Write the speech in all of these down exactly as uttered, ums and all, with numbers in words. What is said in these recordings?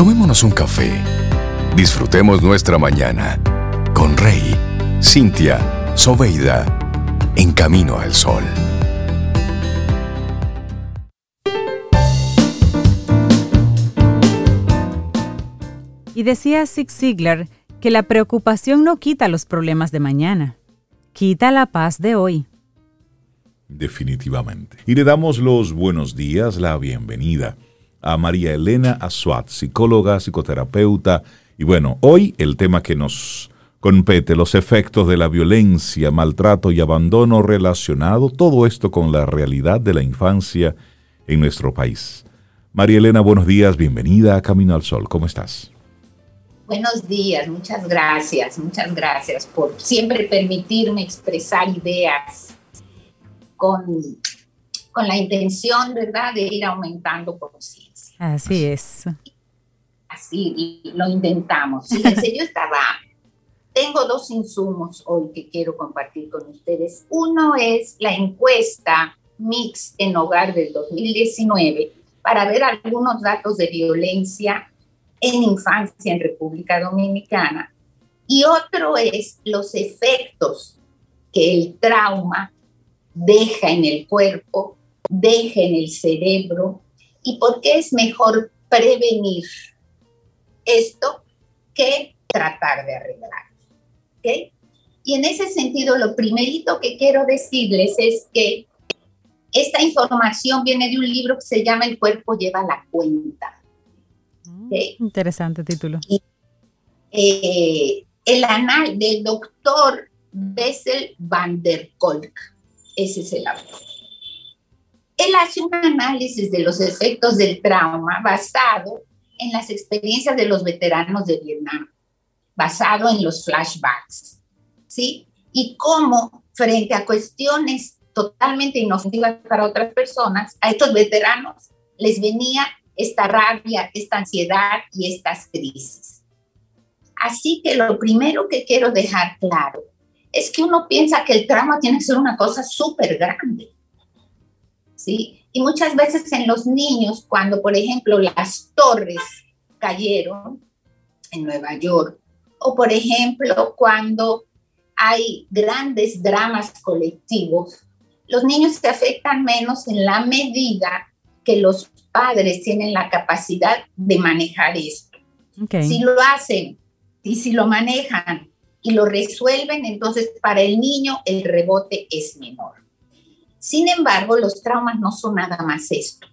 Tomémonos un café. Disfrutemos nuestra mañana con Rey, Cintia, Soveida, en Camino al Sol. Y decía Zig Ziglar que la preocupación no quita los problemas de mañana, quita la paz de hoy. Definitivamente. Y le damos los buenos días, la bienvenida a María Elena Azuat, psicóloga, psicoterapeuta. Y bueno, hoy el tema que nos compete, los efectos de la violencia, maltrato y abandono relacionado, todo esto con la realidad de la infancia en nuestro país. María Elena, buenos días, bienvenida a Camino al Sol. ¿Cómo estás? Buenos días, muchas gracias, muchas gracias por siempre permitirme expresar ideas con, con la intención, ¿verdad?, de ir aumentando conciencia. Así es. Así lo intentamos. Fíjense, yo estaba, tengo dos insumos hoy que quiero compartir con ustedes. Uno es la encuesta Mix en Hogar del dos mil diecinueve para ver algunos datos de violencia en infancia en República Dominicana. Y otro es los efectos que el trauma deja en el cuerpo, deja en el cerebro, y por qué es mejor prevenir esto que tratar de arreglar. ¿Okay? Y en ese sentido, lo primerito que quiero decirles es que esta información viene de un libro que se llama El cuerpo lleva la cuenta. ¿Okay? Interesante título. Y, eh, el anal del doctor Bessel van der Kolk, ese es el autor. Él hace un análisis de los efectos del trauma basado en las experiencias de los veteranos de Vietnam, basado en los flashbacks, ¿sí? Y cómo, frente a cuestiones totalmente inofensivas para otras personas, a estos veteranos les venía esta rabia, esta ansiedad y estas crisis. Así que lo primero que quiero dejar claro es que uno piensa que el trauma tiene que ser una cosa súper grande, ¿sí? Y muchas veces en los niños, cuando, por ejemplo, las torres cayeron en Nueva York, o, por ejemplo, cuando hay grandes dramas colectivos, los niños se afectan menos en la medida que los padres tienen la capacidad de manejar esto. Okay. Si lo hacen y si lo manejan y lo resuelven, entonces para el niño el rebote es menor. Sin embargo, los traumas no son nada más esto.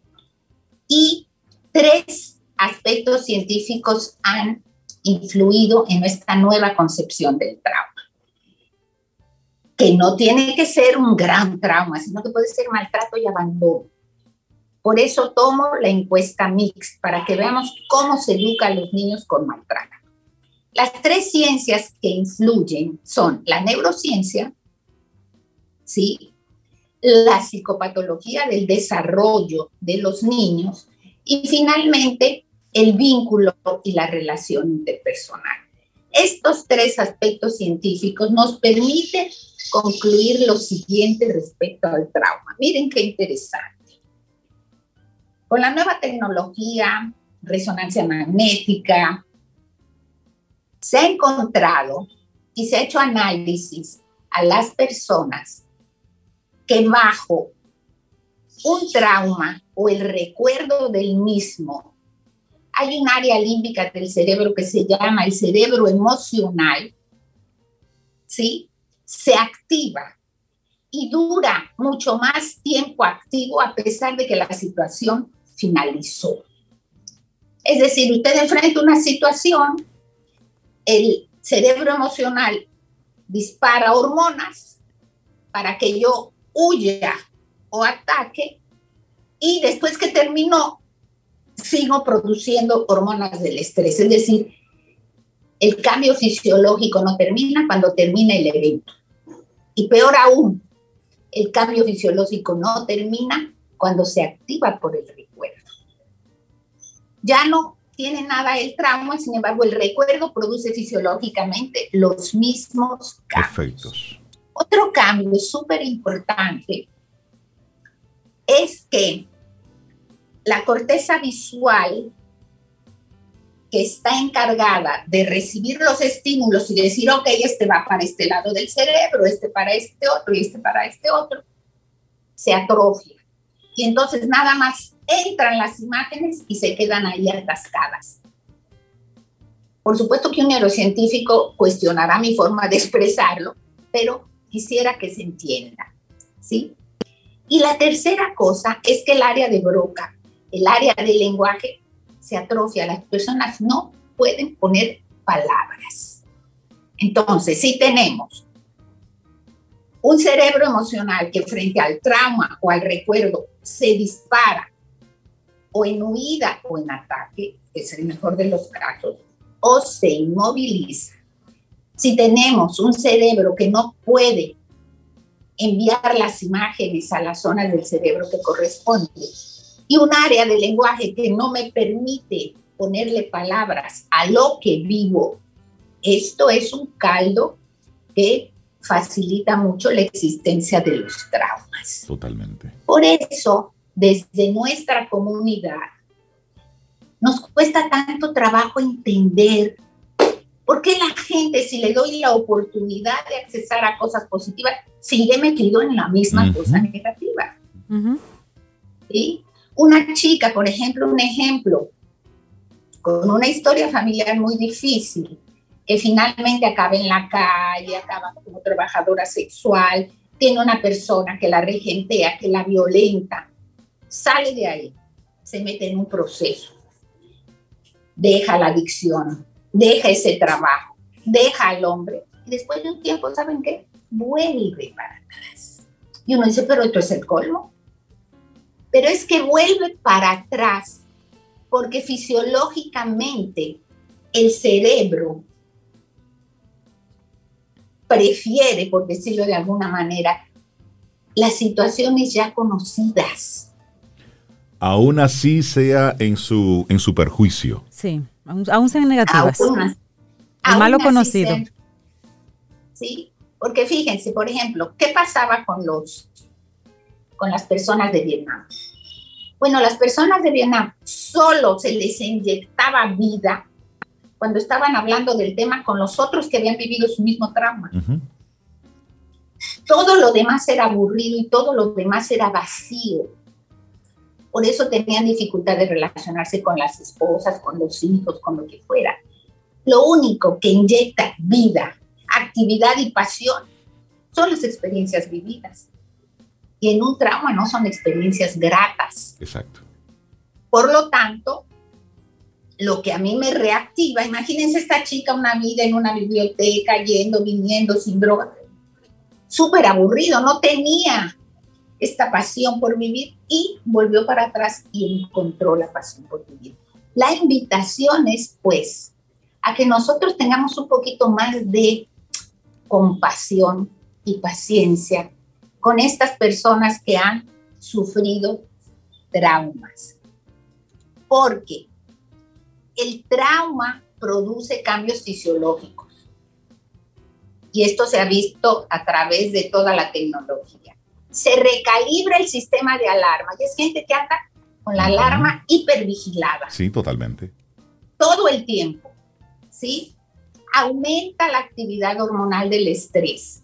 Y tres aspectos científicos han influido en esta nueva concepción del trauma. Que no tiene que ser un gran trauma, sino que puede ser maltrato y abandono. Por eso tomo la encuesta Mix, para que veamos cómo se educa a los niños con maltrato. Las tres ciencias que influyen son la neurociencia, ¿sí?, la psicopatología del desarrollo de los niños y finalmente el vínculo y la relación interpersonal. Estos tres aspectos científicos nos permiten concluir lo siguiente respecto al trauma. Miren qué interesante. Con la nueva tecnología, resonancia magnética, se ha encontrado y se ha hecho análisis a las personas que bajo un trauma o el recuerdo del mismo hay un área límbica del cerebro que se llama el cerebro emocional, ¿sí?, se activa y dura mucho más tiempo activo a pesar de que la situación finalizó. Es decir, usted enfrenta una situación, el cerebro emocional dispara hormonas para que yo huya o ataque, y después que terminó, sigo produciendo hormonas del estrés. Es decir, el cambio fisiológico no termina cuando termina el evento. Y peor aún, el cambio fisiológico no termina cuando se activa por el recuerdo. Ya no tiene nada el trauma, sin embargo, el recuerdo produce fisiológicamente los mismos cambios. Efectos. Otro cambio súper importante es que la corteza visual que está encargada de recibir los estímulos y decir, ok, este va para este lado del cerebro, este para este otro y este para este otro, se atrofia. Y entonces nada más entran las imágenes y se quedan ahí atascadas. Por supuesto que un neurocientífico cuestionará mi forma de expresarlo, pero quisiera que se entienda, ¿sí? Y la tercera cosa es que el área de Broca, el área del lenguaje, se atrofia. Las personas no pueden poner palabras. Entonces, si tenemos un cerebro emocional que frente al trauma o al recuerdo se dispara, o en huida o en ataque, que es el mejor de los casos, o se inmoviliza. Si tenemos un cerebro que no puede enviar las imágenes a las zonas del cerebro que corresponde, y un área de lenguaje que no me permite ponerle palabras a lo que vivo, esto es un caldo que facilita mucho la existencia de los traumas. Totalmente. Por eso, desde nuestra comunidad, nos cuesta tanto trabajo entender por qué la gente, si le doy la oportunidad de accesar a cosas positivas, sigue metido en la misma uh-huh. cosa negativa. Uh-huh. ¿Sí? Una chica, por ejemplo, un ejemplo, con una historia familiar muy difícil, que finalmente acaba en la calle, acaba como trabajadora sexual, tiene una persona que la regentea, que la violenta, sale de ahí, se mete en un proceso, deja la adicción, deja ese trabajo, deja al hombre, y después de un tiempo, ¿saben qué? Vuelve para atrás. Y uno dice, pero esto es el colmo. Pero es que vuelve para atrás porque fisiológicamente el cerebro prefiere, por decirlo de alguna manera, las situaciones ya conocidas. Aún así sea en su, en su perjuicio. Sí, aún, aún sean negativas. Aún, el aún malo conocido. Sean, sí, porque fíjense, por ejemplo, ¿qué pasaba con los con las personas de Vietnam? Bueno, las personas de Vietnam solo se les inyectaba vida cuando estaban hablando del tema con los otros que habían vivido su mismo trauma. Uh-huh. Todo lo demás era aburrido y todo lo demás era vacío. Por eso tenían dificultad de relacionarse con las esposas, con los hijos, con lo que fuera. Lo único que inyecta vida, actividad y pasión son las experiencias vividas. Y en un trauma no son experiencias gratas. Exacto. Por lo tanto, lo que a mí me reactiva, imagínense esta chica una vida en una biblioteca, yendo, viniendo, sin droga, súper aburrido, no tenía esta pasión por vivir y volvió para atrás y encontró la pasión por vivir. La invitación es, pues, a que nosotros tengamos un poquito más de compasión y paciencia con estas personas que han sufrido traumas. Porque el trauma produce cambios fisiológicos. Y esto se ha visto a través de toda la tecnología. Se recalibra el sistema de alarma. Y es gente que anda con la alarma hipervigilada. Sí, totalmente. Todo el tiempo. ¿Sí? Aumenta la actividad hormonal del estrés.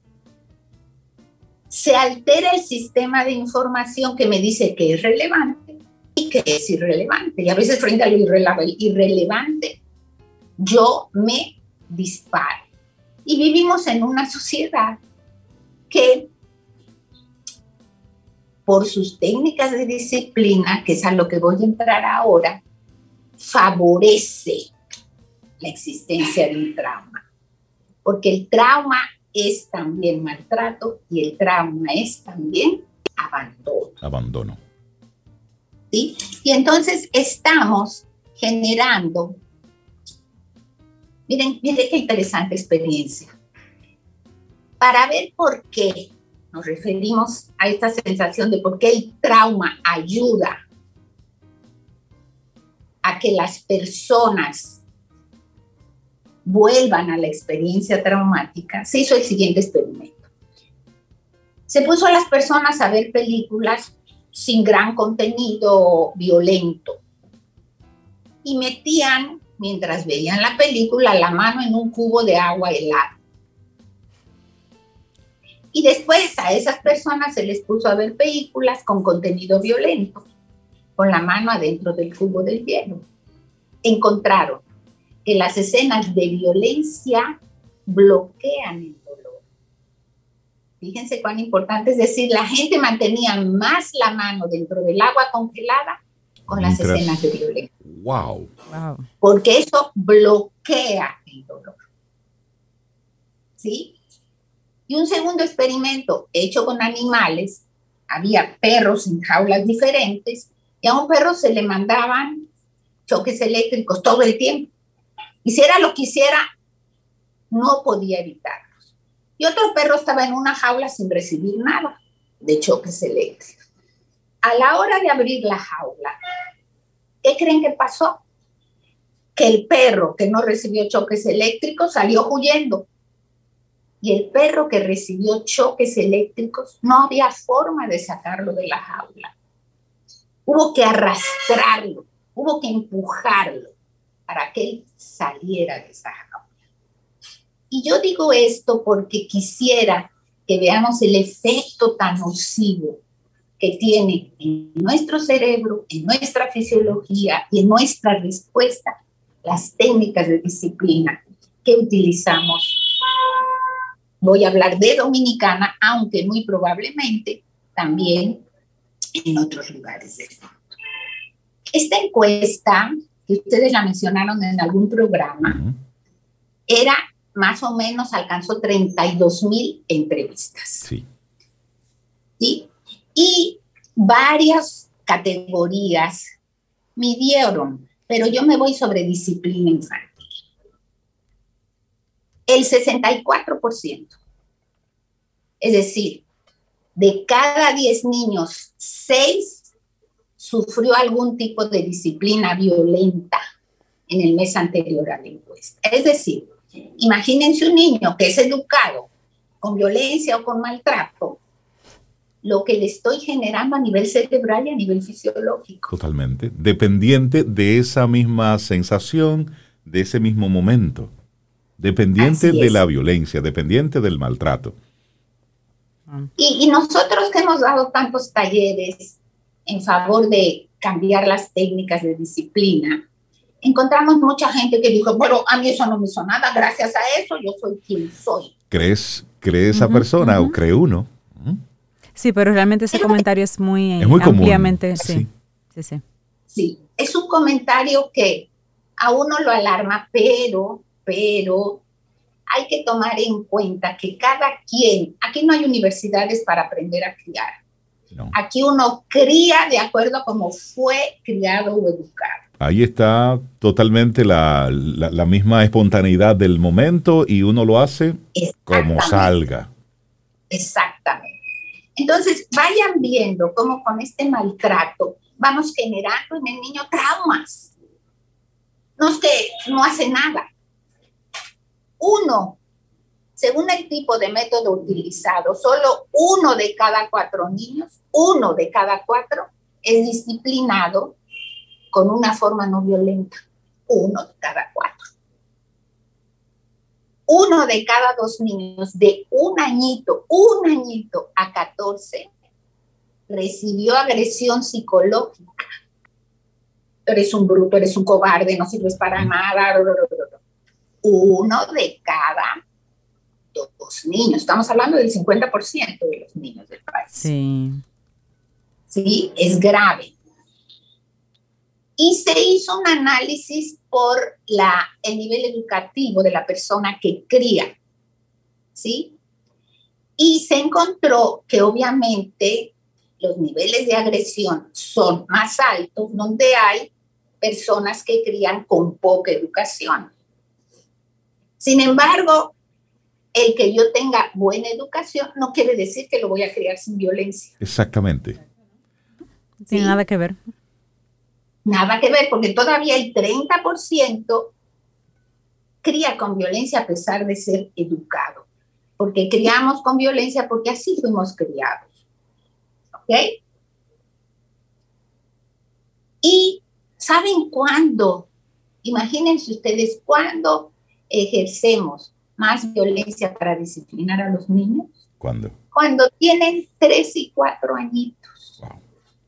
Se altera el sistema de información que me dice que es relevante y que es irrelevante. Y a veces frente a lo irrele- irrelevante, yo me disparo. Y vivimos en una sociedad que, por sus técnicas de disciplina, que es a lo que voy a entrar ahora, favorece la existencia de un trauma. Porque el trauma es también maltrato y el trauma es también abandono. Abandono. ¿Sí? Y entonces estamos generando, miren, miren qué interesante experiencia. Para ver por qué nos referimos a esta sensación de por qué el trauma ayuda a que las personas vuelvan a la experiencia traumática, se hizo el siguiente experimento. Se puso a las personas a ver películas sin gran contenido violento y metían mientras veían la película, la mano en un cubo de agua helada. Y después a esas personas se les puso a ver películas con contenido violento, con la mano adentro del cubo del hielo. Encontraron que las escenas de violencia bloquean el dolor. Fíjense cuán importante, es decir, la gente mantenía más la mano dentro del agua congelada con las Mientras... escenas de violencia. Wow. Wow. Porque eso bloquea el dolor. ¿Sí? Y un segundo experimento hecho con animales, había perros en jaulas diferentes y a un perro se le mandaban choques eléctricos todo el tiempo. Hiciera lo que hiciera, no podía evitarlos. Y otro perro estaba en una jaula sin recibir nada de choques eléctricos. A la hora de abrir la jaula, ¿qué creen que pasó? Que el perro que no recibió choques eléctricos salió huyendo. Y el perro que recibió choques eléctricos, no había forma de sacarlo de la jaula. Hubo que arrastrarlo, hubo que empujarlo para que él saliera de esa jaula. Y yo digo esto porque quisiera que veamos el efecto tan nocivo que tiene en nuestro cerebro, en nuestra fisiología y en nuestra respuesta las técnicas de disciplina que utilizamos. Voy a hablar de Dominicana, aunque muy probablemente también en otros lugares del mundo. Esta encuesta, que ustedes la mencionaron en algún programa, uh-huh. era más o menos, alcanzó treinta y dos mil entrevistas. Sí. ¿Sí? Y varias categorías midieron, pero yo me voy sobre disciplina infantil. El sesenta y cuatro por ciento, es decir, de cada diez niños, seis sufrió algún tipo de disciplina violenta en el mes anterior a la encuesta. Es decir, imagínense un niño que es educado con violencia o con maltrato, lo que le estoy generando a nivel cerebral y a nivel fisiológico. Totalmente. Dependiente de esa misma sensación, de ese mismo momento. Dependiente de la violencia, dependiente del maltrato. Y, y nosotros que hemos dado tantos talleres en favor de cambiar las técnicas de disciplina, encontramos mucha gente que dijo, bueno, a mí eso no me hizo nada, gracias a eso yo soy quien soy. ¿Crees, cree esa uh-huh, persona uh-huh. o cree uno? Uh-huh. Sí, pero realmente ese comentario es muy, es muy ampliamente, común. Sí, sí, sí. Sí, es un comentario que a uno lo alarma, pero, pero hay que tomar en cuenta que cada quien, aquí no hay universidades para aprender a criar. No. Aquí uno cría de acuerdo a cómo fue criado o educado. Ahí está totalmente la, la, la misma espontaneidad del momento y uno lo hace como salga. Exactamente. Entonces, vayan viendo cómo con este maltrato vamos generando en el niño traumas. No es que no hace nada. Uno, según el tipo de método utilizado, solo uno de cada cuatro niños, uno de cada cuatro es disciplinado con una forma no violenta. Uno de cada cuatro. Uno de cada dos niños de un añito, un añito a catorce, recibió agresión psicológica. Eres un bruto, eres un cobarde, no sirves para nada. Uno de cada dos niños. Estamos hablando del cincuenta por ciento de los niños del país. Sí. Sí, es grave. Y se hizo un análisis por la, el nivel educativo de la persona que cría, ¿sí? Y se encontró que obviamente los niveles de agresión son más altos donde hay personas que crían con poca educación. Sin embargo, el que yo tenga buena educación no quiere decir que lo voy a criar sin violencia. Exactamente. Tiene ¿Sí? nada que ver. Nada que ver, porque todavía el treinta por ciento cría con violencia a pesar de ser educado. Porque criamos con violencia porque así fuimos criados. ¿Ok? Y ¿saben cuándo Imagínense ustedes cuándo ejercemos más violencia para disciplinar a los niños. ¿Cuándo? Cuando tienen tres y cuatro añitos. Wow.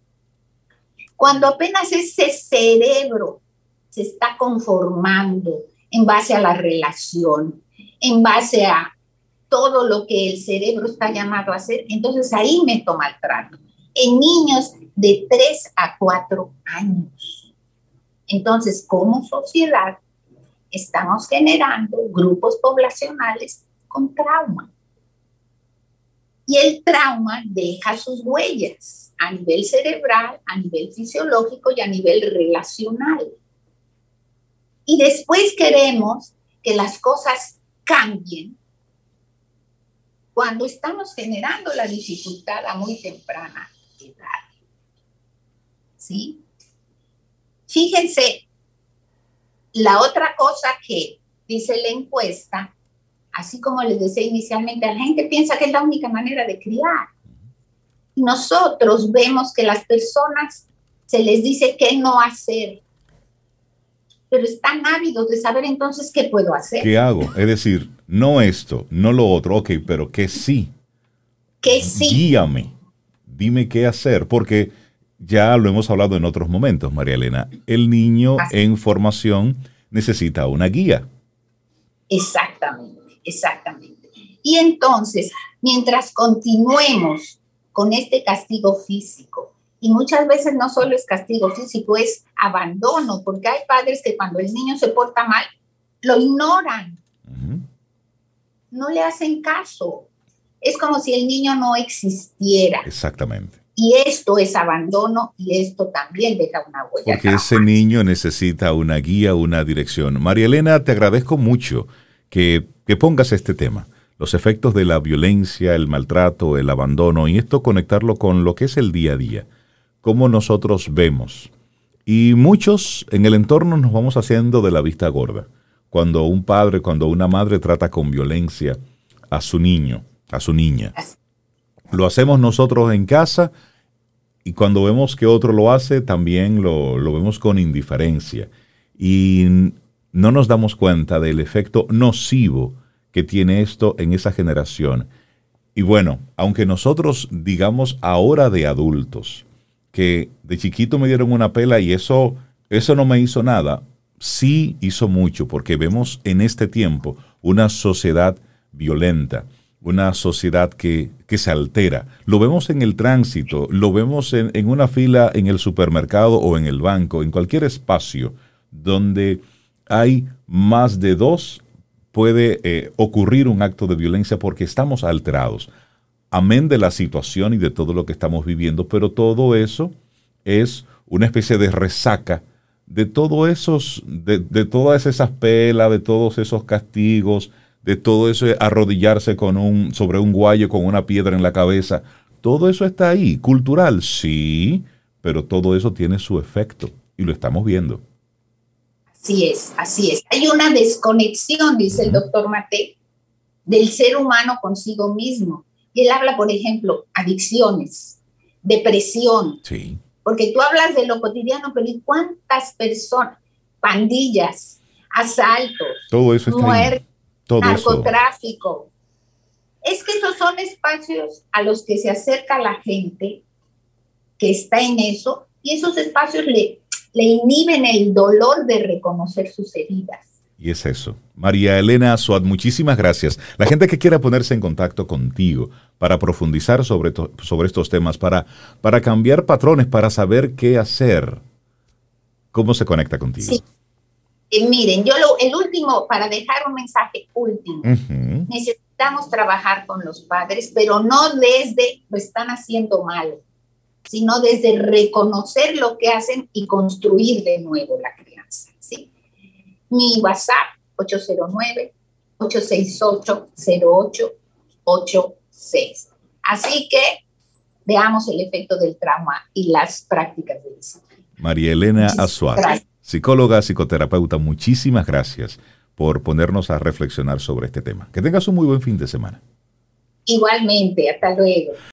Cuando apenas ese cerebro se está conformando en base a la relación, en base a todo lo que el cerebro está llamado a hacer, entonces ahí meto maltrato. En niños de tres a cuatro años. Entonces, como sociedad, estamos generando grupos poblacionales con trauma. Y el trauma deja sus huellas a nivel cerebral, a nivel fisiológico y a nivel relacional. Y después queremos que las cosas cambien cuando estamos generando la dificultad a muy temprana edad. ¿Sí? Fíjense, la otra cosa que dice la encuesta, así como les decía inicialmente, la gente piensa que es la única manera de criar. Nosotros vemos que las personas se les dice qué no hacer, pero están ávidos de saber entonces qué puedo hacer. ¿Qué hago? Es decir, no esto, no lo otro, ok, pero que sí. Que sí. Guíame, dime qué hacer, porque ya lo hemos hablado en otros momentos, María Elena, el niño Así. en formación necesita una guía. Exactamente, exactamente. Y entonces, mientras continuemos con este castigo físico, y muchas veces no solo es castigo físico, es abandono, porque hay padres que cuando el niño se porta mal, lo ignoran. Uh-huh. No le hacen caso. Es como si el niño no existiera. Exactamente. Y esto es abandono y esto también deja una huella. Porque ese niño necesita una guía, una dirección. María Elena, te agradezco mucho que, que pongas este tema. Los efectos de la violencia, el maltrato, el abandono, y esto conectarlo con lo que es el día a día. Cómo nosotros vemos. Y muchos en el entorno nos vamos haciendo de la vista gorda. Cuando un padre, cuando una madre trata con violencia a su niño, a su niña. Lo hacemos nosotros en casa y cuando vemos que otro lo hace, también lo, lo vemos con indiferencia. Y no nos damos cuenta del efecto nocivo que tiene esto en esa generación. Y bueno, aunque nosotros digamos ahora de adultos, que de chiquito me dieron una pela y eso, eso no me hizo nada, sí hizo mucho, porque vemos en este tiempo una sociedad violenta, una sociedad que, que se altera. Lo vemos en el tránsito, lo vemos en, en una fila en el supermercado o en el banco, en cualquier espacio donde hay más de dos, puede eh, ocurrir un acto de violencia porque estamos alterados. Amén de la situación y de todo lo que estamos viviendo, pero todo eso es una especie de resaca de todo esos, de, de todas esas pelas, de todos esos castigos, de todo eso arrodillarse con un, sobre un guayo con una piedra en la cabeza. Todo eso está ahí, cultural, sí, pero todo eso tiene su efecto y lo estamos viendo. Así es, así es. Hay una desconexión, dice el doctor Mate, del ser humano consigo mismo. Y él habla, por ejemplo, adicciones, depresión. Sí. Porque tú hablas de lo cotidiano, pero ¿y cuántas personas? Pandillas, asaltos, todo eso está muerte, todo narcotráfico. Eso. Es que esos son espacios a los que se acerca la gente que está en eso, y esos espacios le, le inhiben el dolor de reconocer sus heridas. Y es eso. María Elena Azuat, muchísimas gracias. La gente que quiera ponerse en contacto contigo para profundizar sobre, to, sobre estos temas, para, para cambiar patrones, para saber qué hacer, ¿cómo se conecta contigo? Sí. Eh, miren, yo lo, el último, para dejar un mensaje último, uh-huh. necesitamos trabajar con los padres, pero no desde lo están haciendo mal, sino desde reconocer lo que hacen y construir de nuevo la crianza, ¿sí? Mi WhatsApp, ocho cero nueve, ocho seis ocho, cero ocho ocho seis. Así que veamos el efecto del trauma y las prácticas de disciplina. María Elena Azuat, psicóloga, psicoterapeuta, muchísimas gracias por ponernos a reflexionar sobre este tema. Que tengas un muy buen fin de semana. Igualmente, hasta luego.